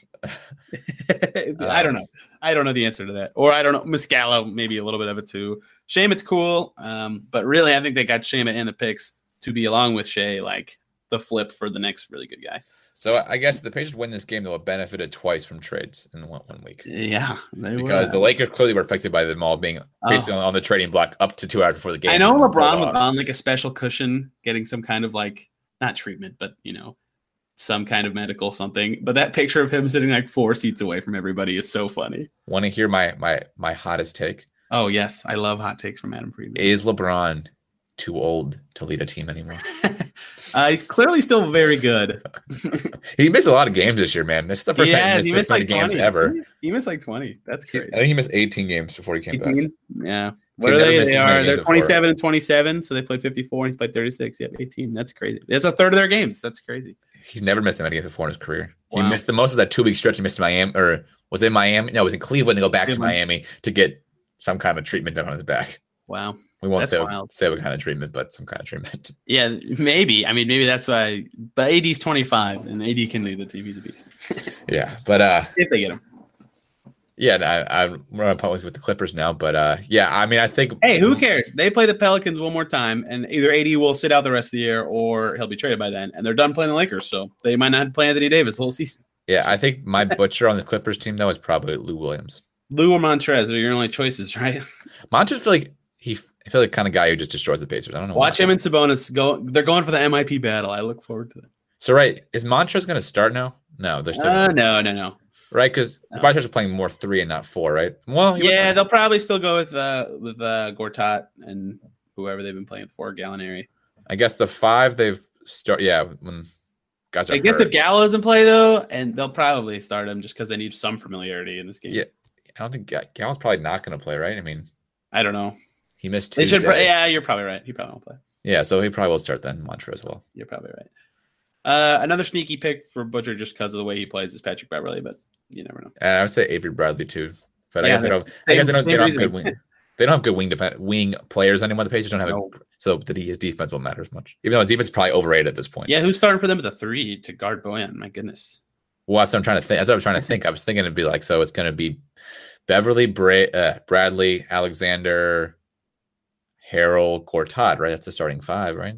I don't know. I don't know the answer to that. Or I don't know. Muscala, maybe a little bit of it too. Shamit's cool. But really, I think they got Shamit in the picks to be along with Shea, like the flip for the next really good guy. So I guess the Pacers win this game, they'll have benefited twice from trades in 1 week. Yeah. Because the Lakers clearly were affected by them all being basically on the trading block up to 2 hours before the game. I know LeBron was on like a special cushion, getting some kind of not treatment, but some kind of medical something. But that picture of him sitting like 4 seats away from everybody is so funny. Want to hear my hottest take? Oh, yes. I love hot takes from Adam Friedman. Is LeBron too old to lead a team anymore? He's clearly still very good. He missed a lot of games this year, man. This is the first time he missed this many games ever. He missed like 20. That's crazy. I think he missed 18 games before he came 18? Back. Yeah. What are they? They're 27 and 27, so they played 54, and he's played 36. Yep, 18. That's crazy. That's a third of their games. That's crazy. He's never missed that many games before in his career. Wow. He missed the most was that 2-week stretch he missed in Miami, or was it Miami? No, it was in Cleveland to go back to Miami to get some kind of treatment done on his back. Wow. We won't say what kind of treatment, but some kind of treatment. Yeah, maybe. I mean, maybe that's why. But AD's 25, and AD can lead the team. He's a beast. Yeah, but if they get him. Yeah, I'm running public with the Clippers now, but yeah, I mean, I think. Hey, who cares? They play the Pelicans one more time, and either AD will sit out the rest of the year, or he'll be traded by then, and they're done playing the Lakers, so they might not have to play Anthony Davis the whole season. Yeah, I think my butcher on the Clippers team though is probably Lou Williams. Lou or Montrez are your only choices, right? Montrez I feel like kind of guy who just destroys the Pacers. I don't know. Watch him and Sabonis go. They're going for the MIP battle. I look forward to that. So right, is Montrez going to start now? No, they're still. No. Right, because the Pacers are playing more 3 and not 4, right? Well, yeah, they'll probably still go with Gortat and whoever they've been playing for, Gallinari. I guess the 5 they've started. Yeah, when guys are. I guess if Gallo doesn't play though, and they'll probably start him just because they need some familiarity in this game. Yeah, I don't think Gallo's probably not going to play, right? I mean, I don't know. He missed Tuesday. Yeah, you're probably right. He probably won't play. Yeah, so he probably will start then, Montrez as well. You're probably right. Another sneaky pick for Butcher just because of the way he plays is Patrick Beverley, but you never know. I would say Avery Bradley too, but I guess they don't have good wing. They don't have good wing players anymore. The Pacers don't have so his defense will matter as much. Even though his defense is probably overrated at this point. Yeah, who's starting for them at the 3 to guard Bojan? My goodness. Well, that's what I'm trying to think. That's what I was trying to think. I was thinking it'd be like, so it's going to be Beverly, Bradley, Alexander, Harold, Gortat, right? That's the starting 5, right?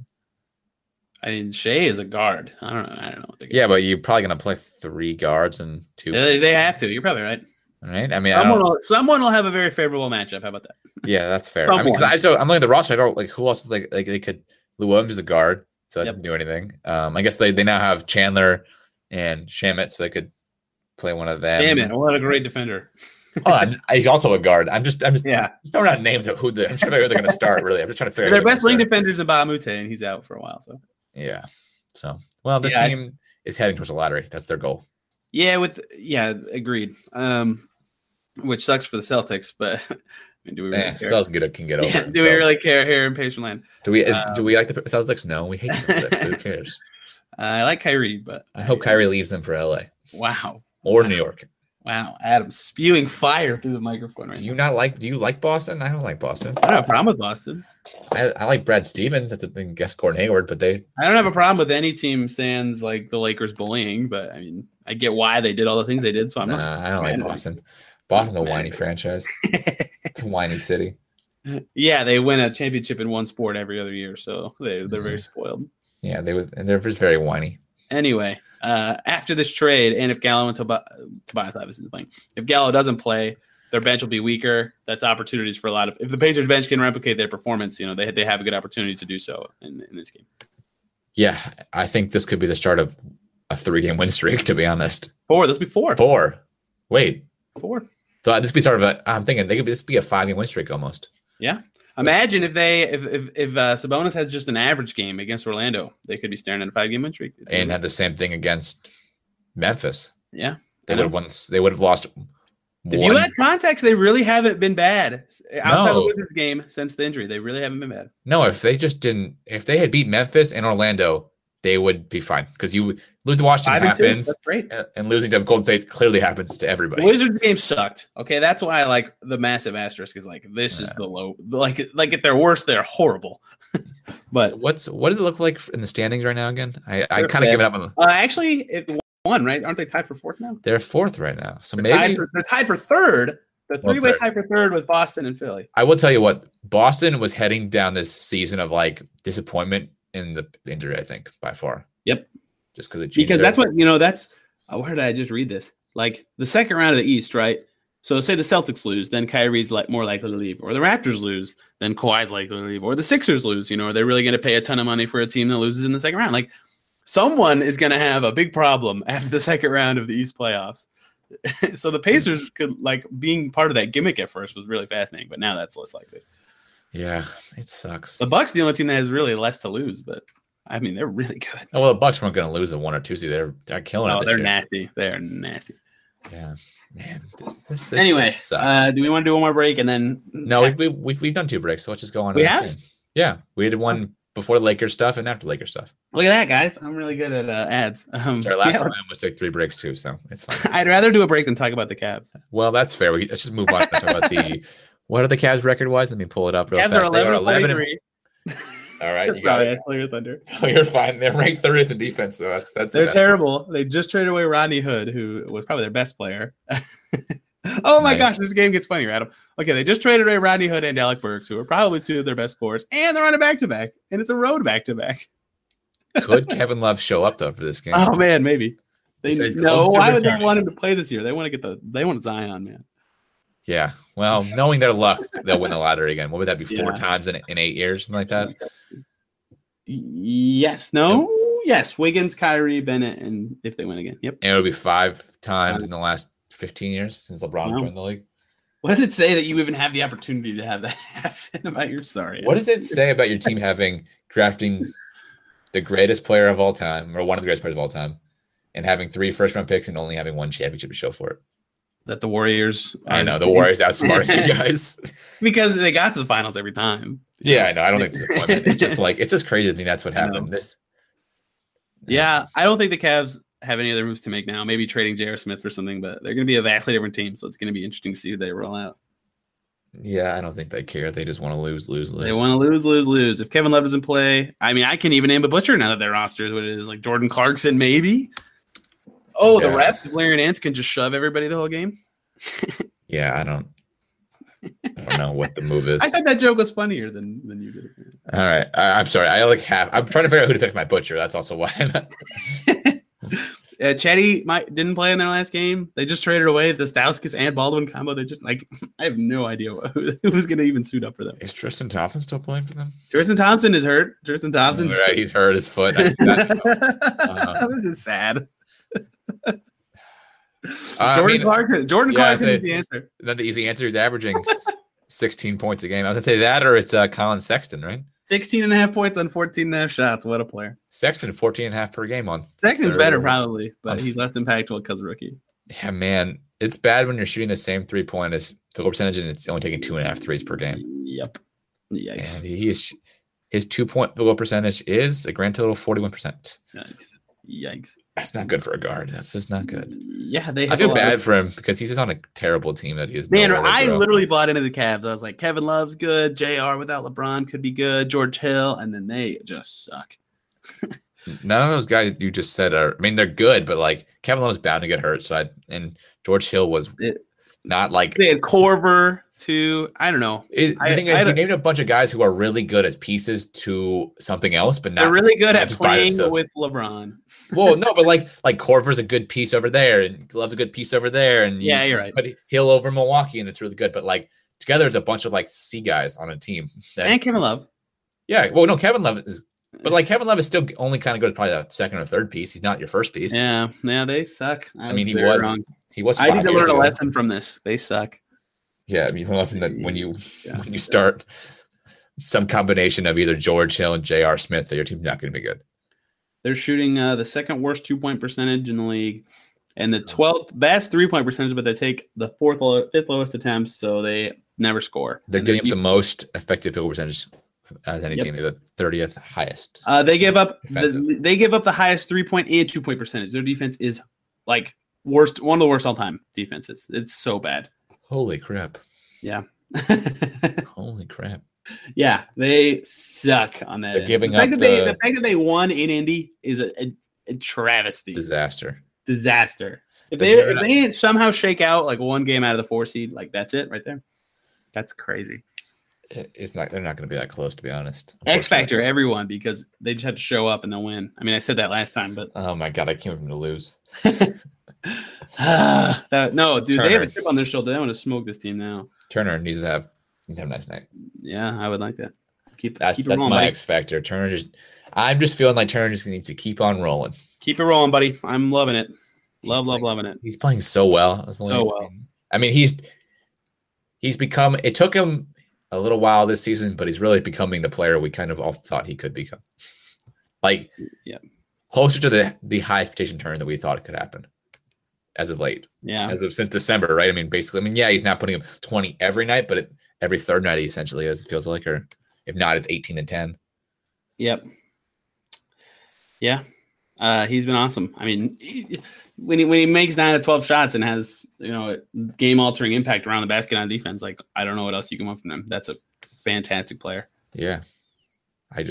I mean, Shea is a guard. I don't know. Yeah, but you're probably going to play 3 guards and 2. They have to. You're probably right. Right? I mean, someone will have a very favorable matchup. How about that? Yeah, that's fair. I mean, because I'm looking at the roster. I don't like who else. Like they could. Lou Williams is a guard, so that doesn't do anything. I guess they now have Chandler and Shamit, so they could play one of them. Shamit, what a great defender. He's also a guard. I'm just throwing out names of I'm trying to figure out who they're going to start. Really, I'm just trying to figure. Their best wing defenders is Bahamute, and he's out for a while. So yeah. So this team is heading towards the lottery. That's their goal. Yeah, agreed. Which sucks for the Celtics, but I mean, do we really care? Celtics can get over it. Do we really care here in Pacer Land? Do we like the Celtics? No, we hate the Celtics. Who cares? I like Kyrie, but I hope Kyrie leaves them for LA. Wow. Or New York. Wow, Adam spewing fire through the microphone right now. Do you like Boston? I don't like Boston. I don't have a problem with Boston. I like Brad Stevens. That's a big guess Gordon Hayward, but I don't have a problem with any team sans like the Lakers bullying, but I mean, I get why they did all the things they did. So I'm not. I don't like Boston. Boston's a whiny franchise. It's a whiny city. Yeah, they win a championship in one sport every other year, so they're very spoiled. Yeah, they're just very whiny. Anyway, after this trade, and if Gallo and Tobias Harris is playing, if Gallo doesn't play, their bench will be weaker. That's opportunities for a lot of. If the Pacers bench can replicate their performance, they have a good opportunity to do so in this game. Yeah, I think this could be the start of a 3-game win streak. To be honest, 4. This will be 4. 4. Wait, 4. So this be sort of I'm thinking this could be a 5-game win streak almost. Yeah. Imagine if Sabonis has just an average game against Orlando, they could be staring at a 5-game win streak. And had the same thing against Memphis. Yeah. They would have won. They would have lost. If you had context, they really haven't been bad outside the Wizards game since the injury. They really haven't been bad. No, if they had beat Memphis and Orlando, they would be fine because you lose to Washington happens. That's great. And losing to Golden State clearly happens to everybody. The Wizards game sucked. Okay, that's why I like the massive asterisk is like this is the low. Like at their worst, they're horrible. But so what does it look like in the standings right now? Again, I kind of give it up on actually it won, right? Aren't they tied for 4th now? They're 4th right now. So they're maybe tied for 3rd. The 3-way tie for 3rd with Boston and Philly. I will tell you what, Boston was heading down this season of like disappointment in the injury, I think, by far. Yep. Just because that's what that's where did I just read this? Like the second round of the East, right? So say the Celtics lose, then Kyrie's more likely to leave, or the Raptors lose, then Kawhi's likely to leave, or the Sixers lose. Are they really going to pay a ton of money for a team that loses in the second round? Like someone is going to have a big problem after the second round of the East playoffs. So the Pacers could being part of that gimmick at first was really fascinating, but now that's less likely. Yeah, it sucks. The Bucks, the only team that has really less to lose, but I mean they're really good. Oh, well, the Bucks weren't going to lose the 1 or 2 seed. They're killing it. Oh, they're nasty. They're nasty. Yeah, man. This anyway, do we want to do one more break and then? No, we've done 2 breaks, so let's just go on. We have. Game. Yeah, we did one before the Lakers stuff and after Lakers stuff. Look at that, guys! I'm really good at ads. Sorry, last time I almost took 3 breaks too, so it's fine. I'd rather do a break than talk about the Cavs. Well, that's fair. Let's just move on. Talk about what are the Cavs record wise? Let me pull it up. Cavs are 11. All right, you got it. Your Thunder. Oh, you're fine. They're ranked 30th in defense, so that's. They're terrible. They just traded away Rodney Hood, who was probably their best player. Oh my gosh, this game gets funnier, Adam. Okay, they just traded away Rodney Hood and Alec Burks, who are probably 2 of their best scorers, and they're on a back-to-back, and it's a road back-to-back. Could Kevin Love show up though for this game? Oh man, maybe. Why would they want him to play this year? They want Zion, man. Yeah. Well, knowing their luck, they'll win the lottery again. What would that be? 4 times in 8 years, something like that? Yes. No. Yes. Wiggins, Kyrie, Bennett, and if they win again. Yep. And it'll be 5 times in the last 15 years since LeBron joined the league. What does it say that you even have the opportunity to have that happen about your sorry? What does it say about your team drafting the greatest player of all time, or one of the greatest players of all time, and having 3 first-round picks and only having 1 championship to show for it? That the Warriors. I know the Warriors outsmarted you guys because they got to the finals every time. Yeah, I know. I don't think it's just crazy to me. That's what happened. Yeah, I don't think the Cavs have any other moves to make now. Maybe trading J.R. Smith for something, but they're going to be a vastly different team. So it's going to be interesting to see who they roll out. Yeah, I don't think they care. They just want to lose. They want to lose. If Kevin Love doesn't play, I mean, I can even name a butcher now that their roster is what it is. Like Jordan Clarkson, maybe. Oh, the refs, if Larry Nance can just shove everybody the whole game. Yeah, I don't know what the move is. I thought that joke was funnier than you did. All right, I'm sorry. I'm trying to figure out who to pick my butcher. That's also why. Chetty didn't play in their last game. They just traded away the Stauskas and Baldwin combo. They just I have no idea who was going to even suit up for them. Is Tristan Thompson still playing for them? Tristan Thompson is hurt. Tristan Thompson, right? He's hurt his foot. This is sad. Jordan Clarkson is the answer. Then the easy answer is averaging 16 points a game. I was gonna say that, or it's Colin Sexton, right? 16.5 points on 14.5 shots. What a player! Sexton 14.5 per game on. Sexton's better probably, but he's less impactful because rookie. Yeah, man, it's bad when you're shooting the same 3-point as field goal percentage and it's only taking 2.5 threes per game. Yep. Yikes. And his 2-point field goal percentage is a grand total of 41%. Nice. Yikes. That's not good for a guard. That's just not good. Yeah, they I have feel a lot bad of- for him because he's just on a terrible team that he is. Man, nowhere to I grow. literally bought into the Cavs. I was like, Kevin Love's good. JR without LeBron could be good. George Hill. And then they just suck. None of those guys you just said are. I mean, they're good, but like Kevin Love's bound to get hurt. And George Hill was not like. They had Corver too. I don't know. The thing is, you named a bunch of guys who are really good as pieces to something else, but not. They're really good at just by playing themselves. with LeBron. Well, no, but like Corver's a good piece over there, and Love's a good piece over there, and Yeah, you're right. But Hill over Milwaukee, and it's really good. But like together, it's a bunch of like C guys on a team. And Kevin Love. Yeah, well, no, Kevin Love is, but like Kevin Love is still only kind of good as probably the second or third piece. He's not your first piece. Yeah, they suck. I mean, he very was. wrong. He was. I 5 need to years learn a ago. lesson from this. They suck. Yeah, I mean, a lesson that when you Yeah. when you start some combination of either George Hill and J.R. Smith, that your team's not going to be good. They're shooting the second worst 2-point percentage in the league, and the 12th best 3-point percentage, but they take the fifth lowest attempts, so they never score. They're And getting up the most effective field percentage as any Yep. team. They're the 30th highest. They give up Defensive. they give up the highest 3-point and 2-point percentage. Their defense is like one of the worst all time defenses. It's so bad. Holy crap! Yeah. Holy crap! Yeah, they suck on that. They're end. giving the fact up that the fact that they won in Indy is a travesty. Disaster. Disaster. If They're they giving up- somehow shake out like one game out of the 4 seed, like that's it right there. That's crazy. It's not. They're not going to be that close, to be honest. X Factor, everyone, because they just have to show up and they'll win. I mean, I said that last time, but Oh my god! I can't wait for them to lose. no, dude, they have Turner. a chip on their shoulder. They want to smoke this team now. Turner needs to have a nice night. Yeah, I would like that. Keep That's it rolling, my buddy. X factor. Turner just. I'm just feeling like Turner just needs to keep on rolling. Keep it rolling, buddy. I'm loving it. He's playing- Loving it. He's playing so well. That's the only So thing. well. I mean, he's become. It took him a little while this season, but he's really becoming the player we kind of all thought he could become. Like, Yeah. closer to the high expectation turn that we thought it could happen as of late, Yeah. as of since December, right? I mean, basically, I mean, yeah, he's not putting him 20 every night, but every third night he essentially is. It feels like, or if not, it's 18 and 10. Yep. Yeah. He's been awesome. I mean, when he makes 9 to 12 shots and has, game altering impact around the basket on defense, like I don't know what else you can want from him. That's a fantastic player. Yeah, I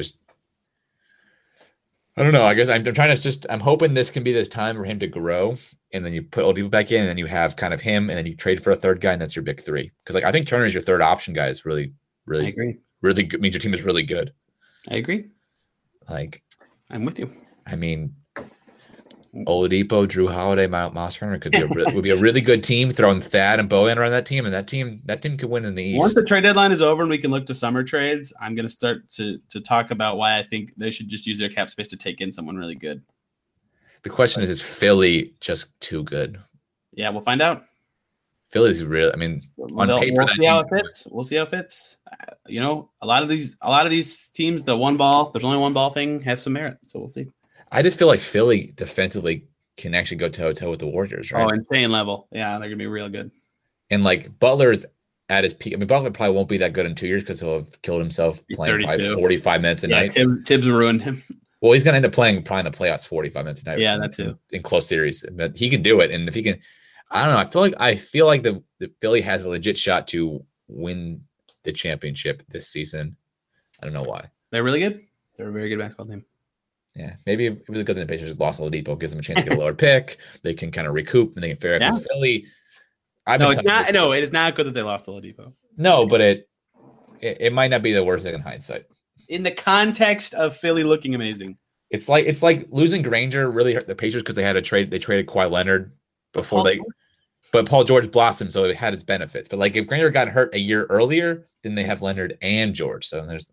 don't know. I guess I'm trying to I'm hoping this can be this time for him to grow, and then you put Oladipo back in, and then you have kind of him, and then you trade for a third guy, and that's your big three. Because like I think Turner's your third option guy is really, I really, agree. really good. Means your team is really good. I agree. Like, I'm with you. I mean, Oladipo, Drew Holiday, Miles Turner would be a really good team. Throwing Thad and Bojan around that team, and that team could win in the East. Once the trade deadline is over and we can look to summer trades, I'm going to start to talk about why I think they should just use their cap space to take in someone really good. The question is Philly just too good? Yeah, we'll find out. Philly's real. I mean, on paper, we'll that see how it team's fits. We'll see how it fits. A lot of these teams, there's only one ball thing has some merit. So we'll see. I just feel like Philly defensively can actually go toe to toe with the Warriors, right? Oh, insane level. Yeah, they're gonna be real good. And like Butler's at his peak. I mean, Butler probably won't be that good in 2 years because he'll have killed himself He's playing probably 32. 45 minutes a Yeah, night. Tibbs ruined him. Well, he's going to end up playing probably in the playoffs 45 minutes a night. Yeah, that too. In close series, but he can do it. And if he can, I don't know. I feel like the Philly has a legit shot to win the championship this season. I don't know why. They're really good. They're a very good basketball team. Yeah, maybe it was good that the Pacers lost Oladipo, gives them a chance to get a lower pick. They can kind of recoup and they can figure out because Philly. No, it's not. No, it is not good that they lost Oladipo. No, but it might not be the worst thing in hindsight. In the context of Philly looking amazing, It's like losing Granger really hurt the Pacers because they had a trade. They traded Kawhi Leonard before but Paul George blossomed, so it had its benefits. But like if Granger got hurt a year earlier, then they have Leonard and George. So there's.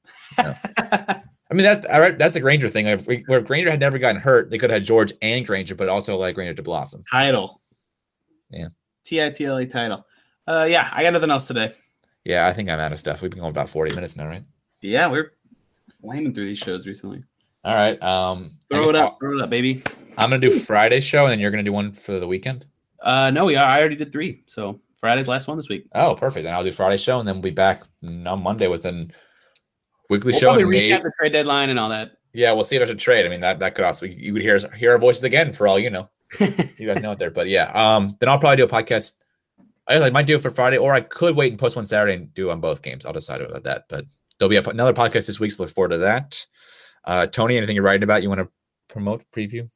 I mean that's a Granger thing. If Granger had never gotten hurt, they could have had George and Granger, but also like Granger to blossom. title. Yeah. TITLA title. Yeah, I got nothing else today. Yeah, I think I'm out of stuff. We've been going about 40 minutes now, right? Yeah, we're flaming through these shows recently. All right. Throw it up, baby. I'm gonna do Friday's show, and then you're gonna do one for the weekend. No, I already did 3. So Friday's last one this week. Oh, perfect. Then I'll do Friday's show, and then we'll be back on Monday with a weekly We'll show. probably And recap the trade deadline and all that. Yeah, we'll see it after trade. I mean, that could also, you would hear our voices again for all you know. You guys know it there. But yeah, then I'll probably do a podcast. I might do it for Friday, or I could wait and post one Saturday and do on both games. I'll decide about that. But there'll be another podcast this week, so look forward to that. Tony, anything you're writing about you want to promote, preview?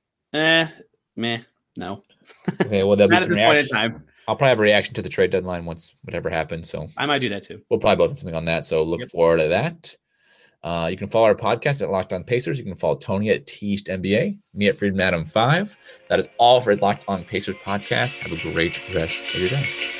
No. Okay, well, there'll be some reaction. Time. I'll probably have a reaction to the trade deadline once whatever happens. So I might do that too. We'll probably both have something on that. So look forward to that. You can follow our podcast at Locked On Pacers. You can follow Tony at Teased NBA, me at Freedom Adam 5. That is all for his Locked On Pacers podcast. Have a great rest of your day.